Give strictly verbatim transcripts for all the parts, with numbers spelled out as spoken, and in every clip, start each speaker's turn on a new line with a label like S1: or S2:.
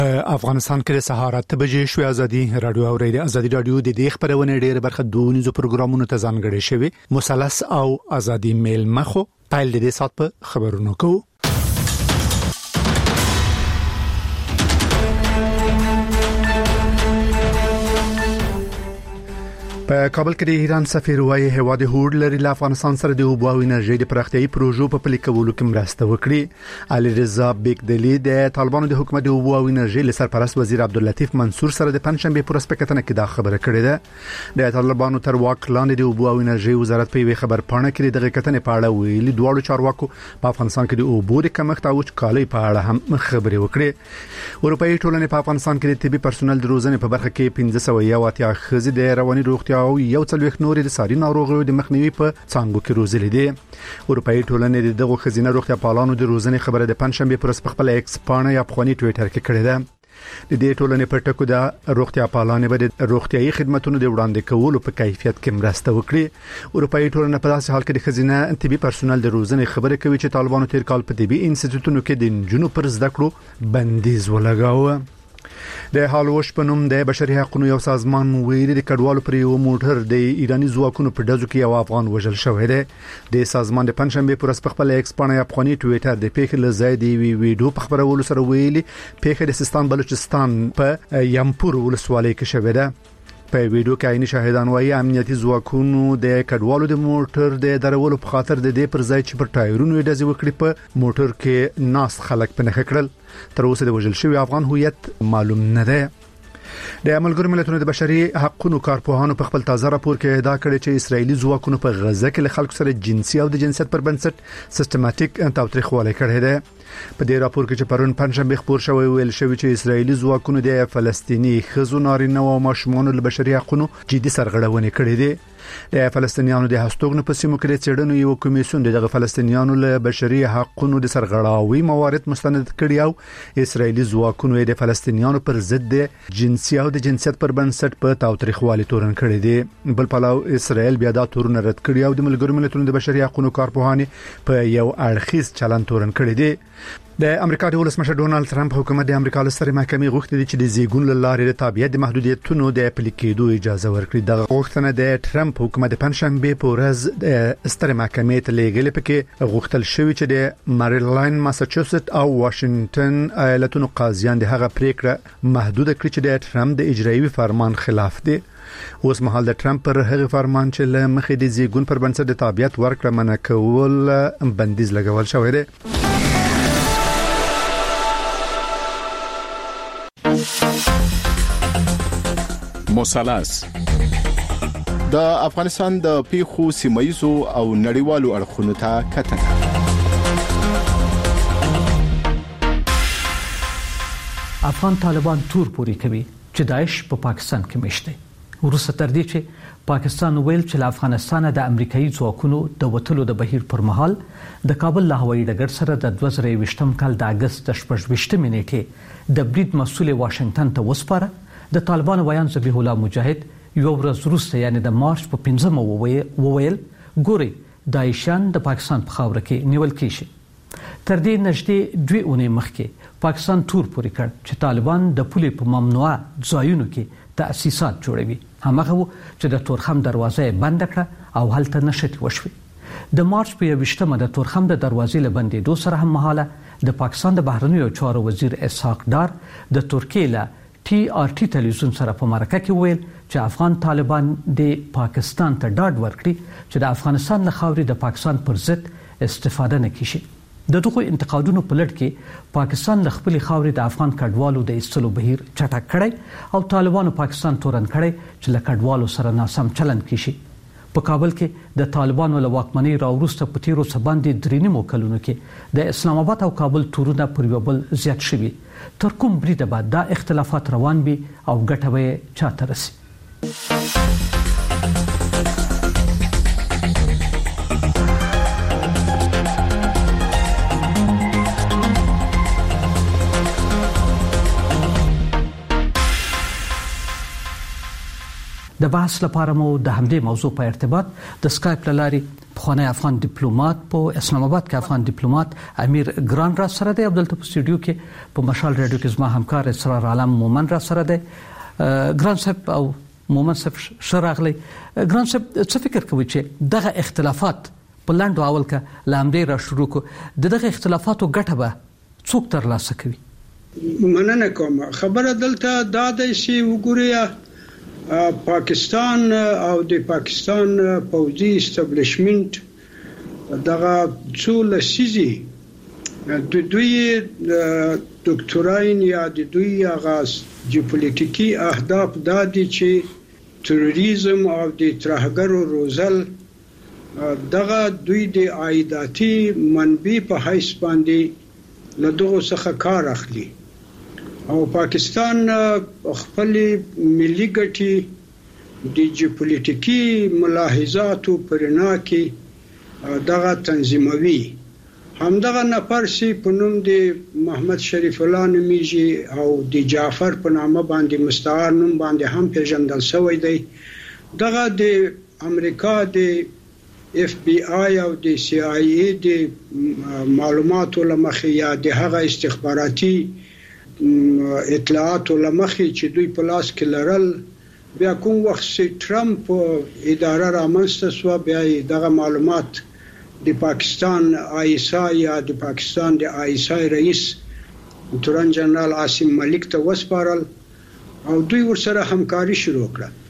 S1: افغانستان کې د سهار اته بجې شوې ازادي رادیو اوریدي ازادي رادیو د دې خبرونه ډېر برخه دونیزو پروګرامونو ته ځانګړي شوی مثلث او ازادي میل مخو پایل د دې سات په خبرونو کو په کابل کې د ایران سفیر وايي هواد هوډ لري له افغانستان سره د اوبو او انرژي د پراختیاي پروژو په پلي کولو کې مرسته وکړي. علي رضا بیگدلی د طالبانو د حکومت د اوبو او انرژي له سرپرست وزیر عبداللطیف منصور سره د پنځشنبه پر سپکتنه کې دا خبره کړې ده. د طالبانو تر واک لاندې د اوبو او انرژي وزارت په یوه خبر پاڼه کې دغه کتنې په اړه ویلي دوه چارواکو په افغانستان کې د اوبو د کمښت او وچکالۍ په اړه هم خبرې وکړې. اروپאי ټولنې په افغانستان کې د طبي پرسونل د روزنې په برخه کې پنځه سوه یو اتیا خزې د رواني روغتیا او یو څلوېښت نورې د ساري ناروغیو د مخنیوي په څانګو کې روزلې دي. اروپאי ټولنې دغه خزینه روغتیا پالانو د روزنې خبره د پنځشنبه پر خپل ایکس پاڼه یا په ټوئیټر کې کړې ده. د دې ټولنې په ټکو د روغتیا پالانې به د روغتيایي خدماتو د وړاندې کولو په کیفیت کې مرسته وکړي. اروپאי ټولنه په داسې حال کې د خزینه طبي پرسونل د روزنې خبره کوي چې طالبانو تیر کال په طبي انسټیټیوټونو کې د جنونو پر زده کړو بندیز ولګاوه. د هالوش په نوم د بشري حقوقو یو سازمان ویلي د کډوالو پر یو موټر د ایرانی ځواکونو په ډزو کې یو افغان وژل شوی دی. د سازمان د پنځشنبه پر خپل ایکس پاڼه یا په ټوئیټر د پیښې لزای دی وی ویډیو په خبرولو سره ویلي پیښه د سیستان بلوچستان په یمپور ولسوالۍ کې شوې ده. په ویډیو کې عیني شاهدان وايي امنیتي ځواکونو د کډوالو د موټر د درولو په خاطر د دې پر ځای چې پر ټایرونو ډزې وکړي په موټر کې ناس خلک په نخښه کړل. تر اوسه د وژل شوی افغان هویت معلوم نه ده. د ملګرو ملتونو د بشري حقوقو کارپوهانو په خپل تازه راپور کې ادعا کړې چې اسرایلی ځواکونو په غزه کې له خلکو سره جنسي او د جنسیت پر بنسټ سیستماتیک تاوتریخوالی کړی دی. په دې راپور کې چې پرون پنځشنبه خبر شوی ویل شوی چې اسرایلی ځواکونو د فلسطینی خزو نارینه او ماشومان له بشري حقوقو جدي سرغړونې کړې دي. د فلسطینیانو د هستوګنو په سیمو کې د چېړنو یو کمیسیون دغه فلسطینیانو له بشري حقوقو د سرغړاوي موارد مستند کړي او اسرایلی ځواکونو د فلسطینیانو پر ضد د جنسي او د جنسیت پر بنسټ په تاوتریخوالي تورن کړي دي. بل پلاو اسرائیل بیا دا تورن رد کړي او د ملګرو ملتونو د بشري حقوقو کارپوهانه په یو اړخیز چلن تورن کړي دي. د امریکا د ولسمشر ډونالد ترامپ حکومت د امریکا له سترې محکمې غوښتي دي چې د زیګون لارې د تابعیت د محدودیتونو د اپلای کېدو اجازه ورکړي. د غوښتنه د ټرمپ حکومت د پنځشنبه په ورځ د سترې محکمې ته لیږل پکې غوښتل شوی چې د مریلند، ماساچوسټ او واشنگټن ایالتونو قاضیان د هغه پریکړه محدود کړي چې د ټرمپ د اجرایي فرمان خلاف دي. اوس مهال د ټرمپ پر هغه فرمان چې له مخې د زیګون پر بنسټ د تابعیت ورکړه منع کول بندیز لګول شوی دی.
S2: مثلث د افغانستان د پیښو سیمایي او نړیوالو اړخونو ته کتنه.
S3: افغان طالبان تور پوری کوي چې داعش په پاکستان کې مشته. ورسته تر دې چې پاکستان ویل چې له افغانستان د امریکایي ځواکونو د وټلو د بهیر پر مهال د کابل له هوایي ډګر سره د دوه زره یوویشتم کال د اگست شپږویشتمې نیټې د برید مسؤل واشنگټن ته وسپاره. د طالبانو ویان ذبیح الله مجاهد یو ورځ وروسته یعنی د مارچ په پنځمه وویل ګوري داعشان د پاکستان په خاور کې نیول کیږي. تر دې نږدې دوه اونۍ مخکې پاکستان تور پوري کړ چې طالبان د پولې په ممنوعه ځایونو کې تأسیسات جوړوي. همغه چې د تورخم دروازه بند کړه او هلته نشټ وشوي. د مارچ په یوویشتمه د تورخم د دروازې له بندېدو سره هم مهاله د پاکستان د بهرنیو چارو وزیر اسحاق ډار د ترکیې له ټي آر ټي تلویزیون سره په مرکه کې ویل چې افغان طالبان د پاکستان ته ډاډ ورکړي چې د افغانستان له خاورې د پاکستان پر ضد استفاده نه کیږي. د دغه انتقادونو په لړ کې پاکستان له خپل خاورې د افغان کډوالو د ایستلو بهیر چټک کړی او طالبانو پاکستان تورن کړی چې له کډوالو سره ناسم چلند کیږي. په کابل کې د طالبانو له واکمنۍ راوروسته په تیرو سباندې درې نیمو کلونو کې د اسلام آباد او کابل تورونه پر یو بل زیات شوي. تر کوم بریده بعد دا اختلافات روان وي او ګټه به چاته رسي. د بحث لپاره مو د همدې موضوع په ارتباط د سکایپ لاري خانه افغان دیپلومات په اسلام آباد کې افغان دیپلومات امیر ګران را سره دی. عبدالته په سټوډیو کې په مشال رادیو کې زما همکار اسرار عالم مومن را سره دی. ګران صاحب او مومن صاحب شراغلی. ګران صاحب څه فکر کوي چې دغه اختلافات په لاندو اول کې لامدې را شروع کو دغه اختلافاتو ګټه به څوک ترلاسه کوي؟
S4: مننه کوم. خبره دلته دا د شی وګوریا پاکستان او د پاکستان پوځي استابلیشمنت دغه څو لسیزي د دوی دکتورین یا د دوی غاز جیوپولیټیکي اهداف دا دي چې تروریزم او د ترهګرو روزل دغه دوی د عایداتي منبع په حیث باندې له دغه څخه کار اخلي او پاکستان خپل ملي ګټي د جیوپولیټیکي ملاحظاتو پرنا کې دغه تنظیموي. همدغه نفر سي په نوم د محمد شریف الله نومیږي او د جعفر په نامه باندې مستعار نوم باندې هم پیژندل شوی دی. دغه د امریکا د اف بی آی او د سی آی ای د معلوماتو لمخې یا د هغه استخباراتي اطلاعاتو لمخې چې دوی په لاس کې لرل بیا کوم وخت چې ټرمپ اداره رامنځته شو بیا دغه معلومات د پاکستان آی اس آی یا د پاکستان د آی اس آی رئیس تورن جنرال عاصم ملک ته وسپارل او دوی ورسره همکاري شروع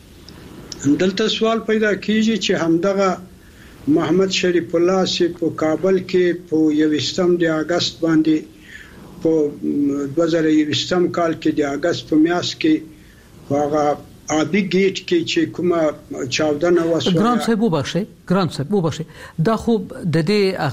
S4: کړه. دلته سوال پیدا کیږي چې همدغه محمد شریف الله سی په کابل کې په یوستم د اگست باندې په دوه زره یوستم کال کې د اگست په میاشت کې هغه ابي گیټ کې چې کومه چاودنه وسوه.
S3: ګران صاحب وبخښئ ګران صاحب وبخښئ دا خو د دې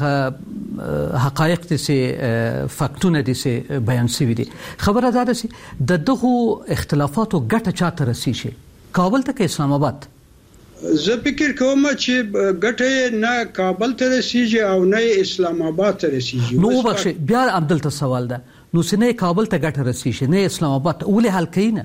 S3: هغه حقایق دي چې فاکتونه دي چې بیان شوي دي. خبره ده چې د دغه اختلافاتو ګټه چاته رسیږي کابل ته کې اسلام آباد؟
S4: زه فکر کوم چې ګټه نه کابل ته رسیږي او نه اسلام آباد ته رسیږي.
S3: نو وبخښئ بیا عبدالته سوال ده نو سنه کابل ته ګټه رسیږي نه اسلام آباد ولې حل کینه؟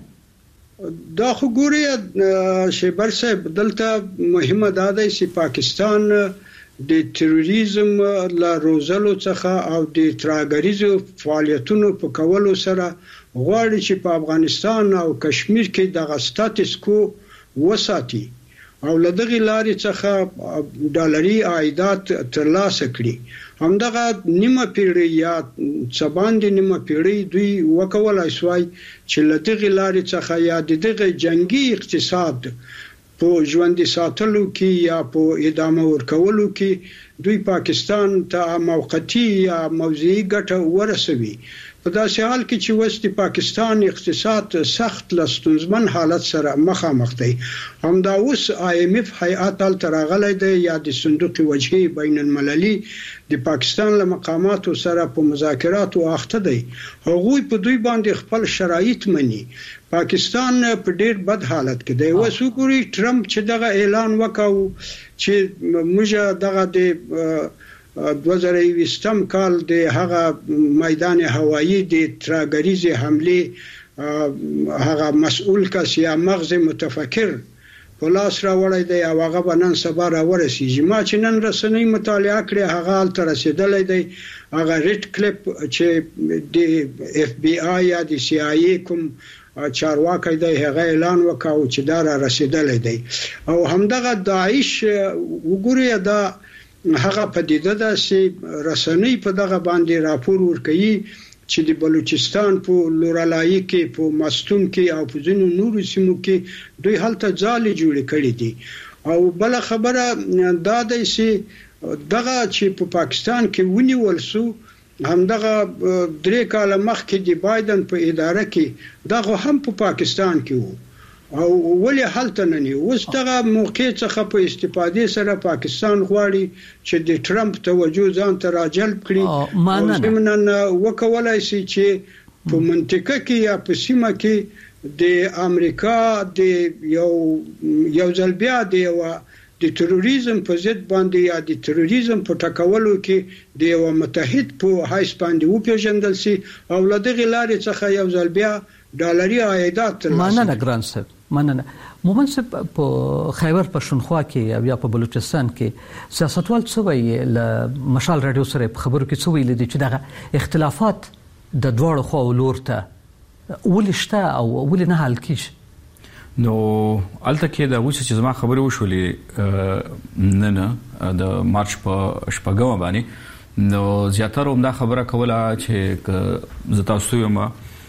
S4: دا خو ګوري شیبر صاحب دلته مهمه ده چې پاکستان د تروریزم لا روزلو څخه او د تراګریزو فعالیتونو په کولو سره غواړي چې په افغانستان او کشمیر کې د سټاتس کو وساتي او لدغه لارې څخه ډالري عایدات ترلاسه کړي. همدغه نیمه پیړۍ یا څباندې نیمه پیړۍ دوی وکولای شوی چې لدغه لارې څخه یا دغه جنگي اقتصاد په ژوند ساتلو کې یا په ادامه ورکولو کې دوی پاکستان ته موقتی یا موضعي ګټه ورسوي. په داسې حال کې چې وست پاکستان اقتصاد سخت لستونزمن حالت سره مخامخ دی. همدا اوس آی ایم اف هیئات ترغلې دی یا د صندوق وجهي بین المللي د پاکستان له مقاماتو سره په مذاکراتو اخته دی. هغوی په دوی باندې خپل شرایط مني. پاکستان په ډیر بد حالت کې دی. وسوګوري ټرمپ چې دغه اعلان وکاو چې موږ دغه د دوه زره یوستم کال د هغه میدان هوایی د تراګریزي حمله هغه مسؤل کس یا مغز متفکر په لاس راوړی دی او هغه بنن سبا را ورسیږي. ما چې نن رسنۍ مطالعه کړې هغه تر رسیدلې دی. هغه ریډ کلیپ چې د اف بی آی یا د سی آی ای کوم چارواکي دی هغه اعلان وکاو چې دا را رسیدلې دی. او همدغه داعش وګوري دا هغه پدیده ده چې رسنۍ په دغه باندې راپور ورکوي چې د بلوچستان په لورالای کې په مستون کې او په ځینو نورو سیمو کې دوی هلته ځالې جوړې کړې دي. او بل خبره دا ده چې دغه چې په پاکستان کې ونیول شو همدغه درې کال مخکې د بایدن په اداره کې دغه هم په پاکستان کې وو او ولې حالته نه نیو. اوس دغه موقع څخه په استفادې سره پاکستان غواړي چې د ټرمپ توجه ځان ته راجلب کړي او زمونږ وکولای شي چې په منطقه کې یا په سیمه کې د امریکا د یو یو ځل بیا د یو د تروریزم په ضد باندې یا د تروریزم په ټکولو کې د یو متحد په حیث باندې وپیژندل شي او له دغه لارې څخه یو ځل بیا ډالري عایدات
S3: مننه ګران صاحب مننه. مومن صاحب په خیبر پښتونخوا کې او یا په بلوچستان کې سیاستوال څه وایي ل مشال رادیو سره په خبرو کې څه ویل دي چې دغه اختلافات د دوړو خو لور ته ولشته او ول نه حل کیږي؟
S5: نو الته کې دا وڅ چې زما خبرې وشولې نه نه د مارچ په شپږم باندې نو زیاتره هم دا خبره کوله چې زه تاسو یم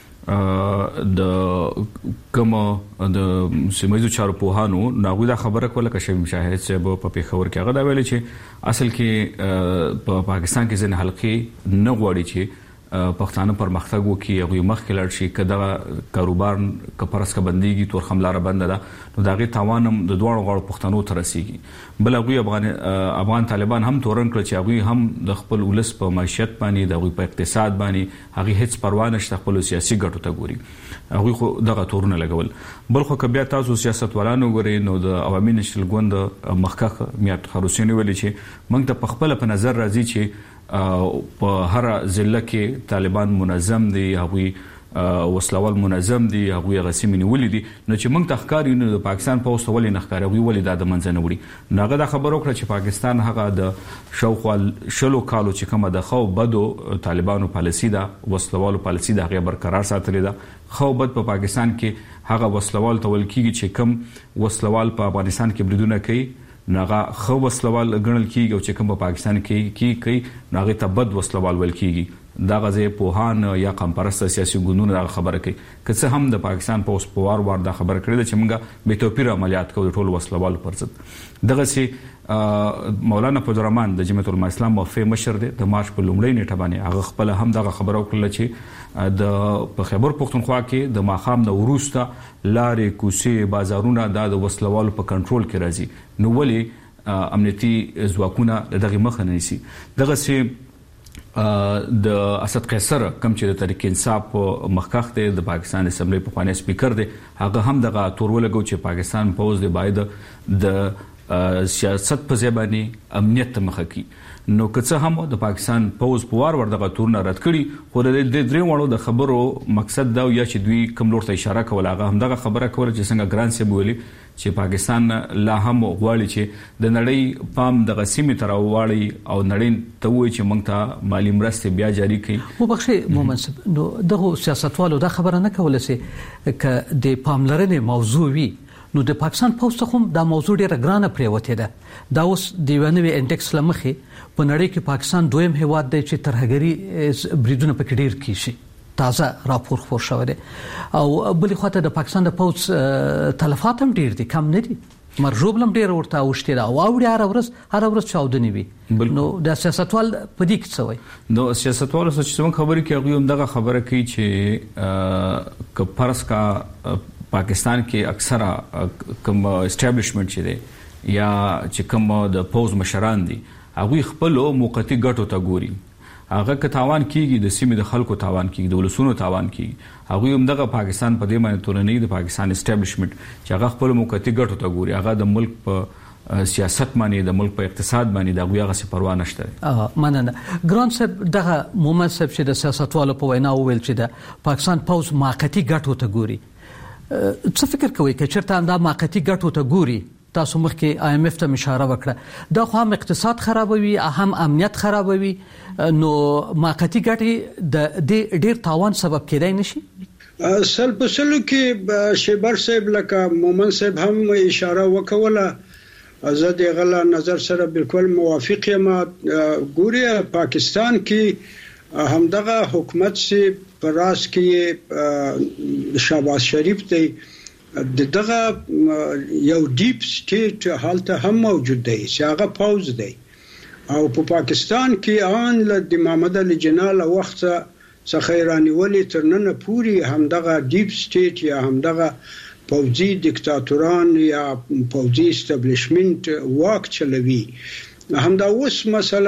S5: د کوم د سیمایي چارو په هانو ناغوی دا خبره کوله چې مشاهد صاحب په پیښور کې هغه دا ویل چې اصل کې په پاکستان کې ځنه حلقې نه غواړي چې پښتانه پرمختګ وکړي او مخکې لاړ شي کله کاروبار کپرس کا بنديږي تور خملاره بند ده نو داغه تاوانم د دوه غړو پښتنو تر رسیږي بل هغه افغان افغان طالبان هم تورن کړ چې هغه هم د خپل ولس په معیشت باندې د هغه په اقتصاد باندې هغه هیڅ پروا نشته خپل سیاسي ګټو ته ګوري هغه خو دغه تورونه لګول بل خو کبیا تاسو سیاستوالانو غوري نو د عوامي نشل ګوند مخکخ میات خروسینی ویل چې موږ ته په خپل په نظر راځي چې په هر ضلع کې طالبان منظم دي هغه وسلوال منظم دي هغه غسیمنی ولیدي نو چې موږ تخکار یو د پاکستان په اوسه ولې نخکار هغه ولې د منځنه وړي ناغه دا خبر وکړه چې پاکستان هغه د شوخوال شلو کالو چې کومه د خو بدو طالبانو پالیسی دا وسلوالو پالیسی دا غیر برقرار ساتلې ده خو بد په پاکستان کې هغه وسلوال تول کیږي چې کم وسلوال په افغانستان کې بریدونه کوي ناغه خو وسلوال غنل کیږي او چې کوم په پاکستان کې کی کوي ناغه ته بد وسلوال ول کیږي دا غزه پوهان یا قمپرست سیاسي ګوندونه خبره کوي که څه هم د پاکستان په اوس پوار وار دا خبره کړې چې موږ به توپیر عملیات کوو ټول وسلوال پرځد دغه سي مولانا فضلرحمن د جمعیت العلماء اسلام وفي مشر د مارچ په لومړۍ نیټه باندې هغه خپل هم دغه خبره وکړه چې د په خیبر پښتونخوا کې د ماخام د وروسته لارې کوڅې بازارونه د وسلوالو په کنټرول کې راځي نو ولی امنیتي ځواکونه دغه مخه نه نیسي دغه سي د اسد قیصر کوم چې د تحریک انصاف مخکخ د پاکستان اسمبلی په خوانې سپیکر دی هغه هم دغه تورولګو چې پاکستان پوز دی باید د سیاست په ځبانی امنیت مخه کی نو که څه هم د پاکستان پوز پوار ور دغه تورونه رد کړي خو د درې وړو د خبرو مقصد دا یا چې دوی کوم لور ته اشاره کوله هغه هم دغه خبره کوله چې څنګه ګران سی بولی چې پاکستان لا هم غواړي چې د نړۍ پام د غسیمه تر واړی او نړۍ ته وایي چې موږ ته مالی مرسته بیا جاری کړي
S3: مو بخښه مومن نو دغه سیاستوالو دا خبره نه کوله چې ک د پاملرنې موضوع وي نو د پاکستان پوسټ هم دا موضوع ډیره ګرانه پریوته ده دا اوس د ونوي انډکس لمخه په نړۍ کې پاکستان دویم هیواد دی چې ترهګری بریدونه پکې ډیر کیږي تازه راپور خور شوی دی او بلې خواته د پاکستان د پوز تلفات هم ډیر دي کم نه دي مرجوب لم ډیر ورته اوشته دا او اوري هر ورځ هر ورځ چاودنی وي نو د سیاستوال په دې کې څه وایي
S5: نو سیاستوال څه چې خبرې کوي هم دغه خبره کوي چې ک فرض کا پاکستان کې اکثره کوم اسټابلیشمنت چې دی یا چې کوم د پوز مشران دي هغه خپل موقتی ګټو ته ګوري هغه که تاوان کیږي د سیمې د خلکو تاوان کیږي د ولسونو تاوان کیږي هغه هم دغه پاکستان په دې معنی تورنۍ د پاکستان اسټابلیشمنت چې هغه خپل موقتی ګټو ته ګوري هغه د ملک په سیاست باندې د ملک په اقتصاد باندې د غویا غسي پروا نشته
S3: اه مننه ګران صاحب دغه مومن صاحب چې د سیاستوالو په وینا ویل چې د پاکستان پوز موقتی ګټو ته ګوري څه فکر کوي چې چیرته دا موقتی ګټو ته ګوري تاسو مخکې آی ایم ایف ته اشاره وکړه دا خو هم اقتصاد خرابوي هم امنیت خرابوي نو موقتی ګټي د ډیر تاوان سبب کېدای نشي
S4: سل په سلو کې شیبر صاحب لکه مومن صاحب هم اشاره وکوله زه د غلا نظر سره بالکل موافق یم ګوري پاکستان کې همدغه حکومت سي پراس کې شهباز شریف دی دغه یو ډیپ سټیټ حالت هم موجود دی چې هغه پاوز دی او په پاکستان کې ان د محمد علي جنال وخت څخه ایرانی ولی ترنن پوری همدغه ډیپ سټیټ یا همدغه پوځي دیکتاتوران یا پوځي اسټابلیشمنت واک چلوي همدا اوس مثلا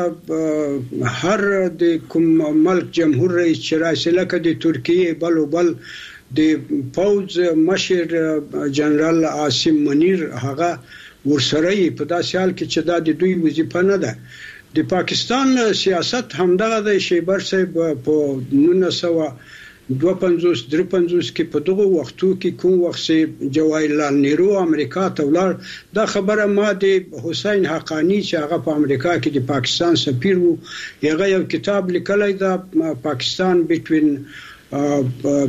S4: هر د کوم ملک جمهور رئیس چې رئیس لکه د ترکیه بل او بل د پوز مشر جنرال عاصم منیر هغه ورسره په داسې حال کې چې دا د دوی وظیفه نه ده د پاکستان سیاست همدغه د شیبر صاحب په نولس سوه دوه پنځوس درې پنځوس کې په دغه وختو کې کوم وخت جواهرلال نهرو امریکا ته ولاړ دا خبره ما د حسین حقانی چې هغه په امریکا کې د پاکستان سفیر وو هغه یو کتاب لیکلی دا پاکستان بټوین